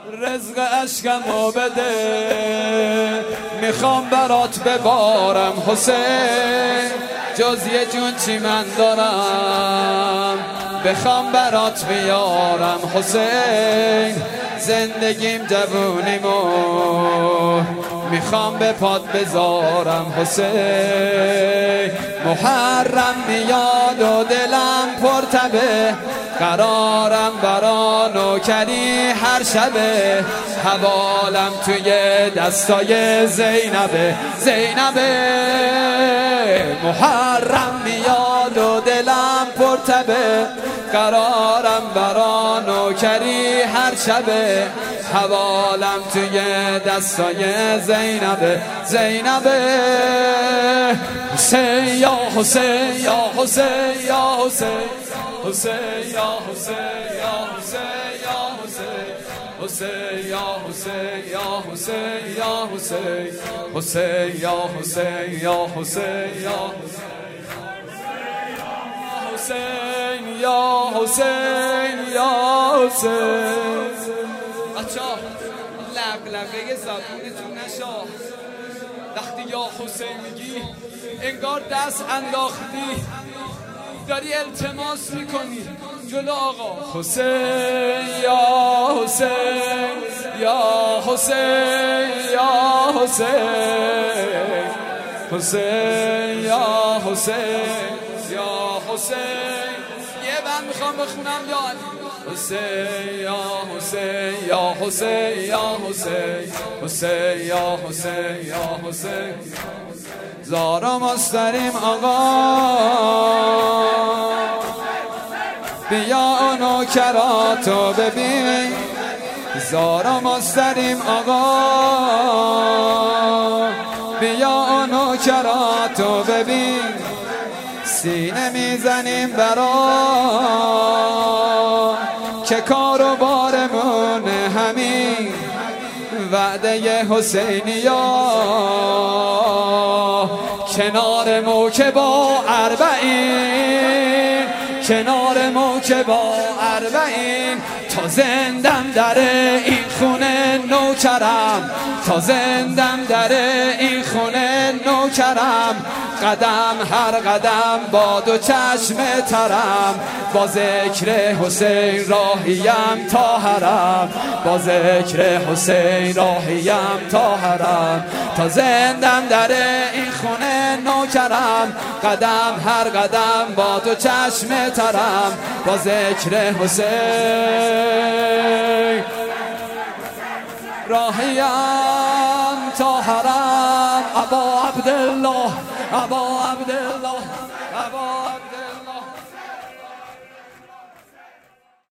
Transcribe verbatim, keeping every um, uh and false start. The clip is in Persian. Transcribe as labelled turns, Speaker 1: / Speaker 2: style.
Speaker 1: رزق عشقمو بده، میخوام برات ببارم حسین، جز یه جون چی من دارم، بخوام برات بیارم حسین، زندگیم جوونیمو میخوام به پات بذارم حسین. محرم میاد و دلم پرتبه، قرارم برا نوکری هر شبه، حوالم توی دستای زینبه زینبه. محرم میاد و دلم پرتبه، قرارم برا نوکری هر شبه، حوالم توی دستای زینبه زینبه. حسین یا حسین یا حسین یا حسین، حسین یا حسین یا حسین یا حسین، حسین یا حسین یا حسین یا حسین، حسین یا حسین یا حسین یا حسین یا حسین یا حسین. بچه‌ها لب لبه زبونتون نشا، وقتی یا حسین میگی انگار دست انداختی داری التماس میکنی جلو آقا. حسین یا حسین یا حسین یا حسین، حسین یا حسین یا حسین. یه بند میخوام بخونم یاد. حسین یا حسین یا حسین یا حسین، حسین یا حسین یا حسین. زارا مستریم آقا بیا نوکراتو ببین، زارا مستریم آقا بیا نوکراتو ببین، سینه میزنیم برا که کار و بارمون همین، وعده حسینیا کنار موکبا اربعین، کنار موکبا اربعین. تا زندم در این خونه نوکرم، تا زندم در این خونه نوکرم، قدم هر قدم با دو چشم ترم، با ذکر حسین راهیم تا حرم، با ذکر حسین راهیم تا حرم. تا زندم در این خونه نوکرم، قدم هر قدم با دو چشم ترم، با ذکر حسین راهیم تا حرم. ابا عبدالله ابا عبدالله ابا عبدالله.